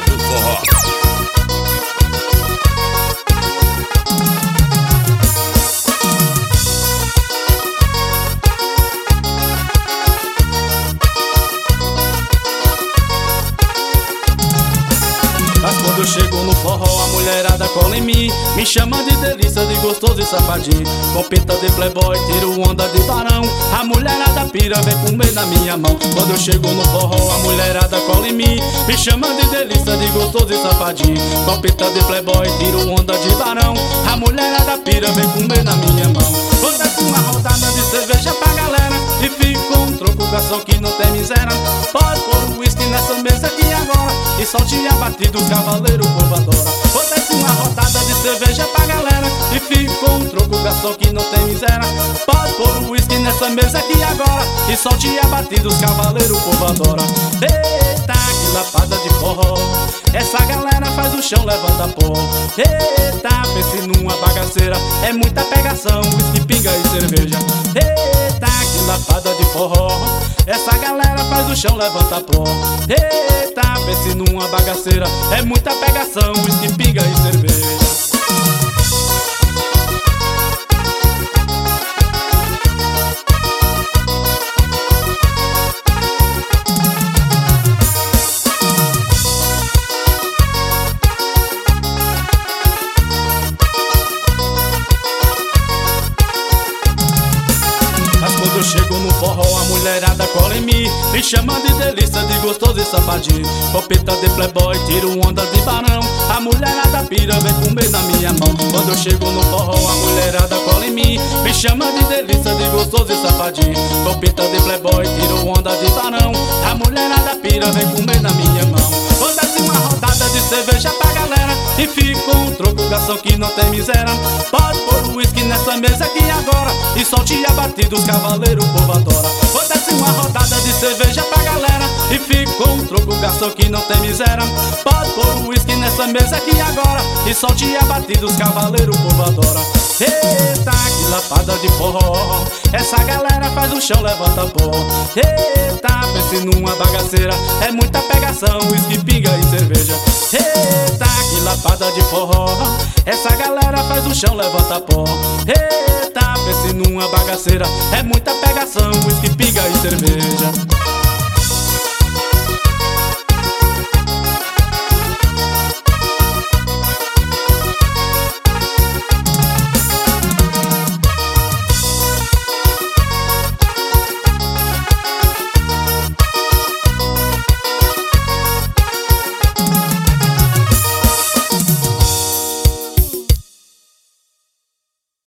do forró. Mas quando eu chego no forró, a mulherada cola em mim, me chama de delícia, de gostoso e safadinho. Com pinta de playboy, tiro onda de barão, a mulherada pira, vem comer na minha mão. Quando eu chego no forró, a mulherada cola em mim, me chama de delícia, de gostoso e safadinho. Com pinta de playboy, tiro onda de barão, a mulherada pira, vem comer na minha mão. Vou dar uma rodada de cerveja pra galera e fico com um troco, garçom que não tem miséria. Pode pôr o whisky nessa mesa aqui agora e solte a batida, o cavaleiro o povo adora. Vou dar uma rodada de cerveja pra galera e fico com um troco, garçom que não tem miséria. Pode pôr o whisky nessa mesa aqui agora e solte a batida, os cavaleiros o povo adora. Eita, que lapada de forró, essa galera faz o chão, levanta pó. Eita, pense numa bagaceira, é muita pegação, whisky, pinga e cerveja. Eita, que lapada de forró, essa galera faz o chão, levanta pó. Eita, pense numa bagaceira, é muita pegação, whisky, pinga e cerveja. Quando eu chego no forró, a mulherada cola em mim, me chama de delícia, de gostoso e safadinho. Com pinta de playboy, tiro onda de barão, a mulherada pira, vem comer na minha mão. Quando eu chego no forró, a mulherada cola em mim, me chama de delícia, de gostoso e safadinho. Com pinta de playboy, tiro onda de barão, a mulherada pira, vem comer na minha mão. Vou dar uma rodada de cerveja pra galera e fico com um troco, garçom que não tem miséria. Pode pôr o whisky nessa mesa aqui agora e solte a batida, os cavaleiros o povo adora. Vou dar uma rodada de cerveja pra galera e fico com um troco, garçom que não tem miséria. Pode pôr o whisky nessa mesa aqui agora e solte a batida, os cavaleiros o povo adora. Eita, que lapada de forró, essa galera faz o chão, levanta pó. Eita, pense numa bagaceira, é muita pegação, whisky, pinga e cerveja. Eita, que lapada de forró, essa galera faz o chão, levanta pó. Eita, pense numa bagaceira, é muita pegação, whisky, pinga e cerveja.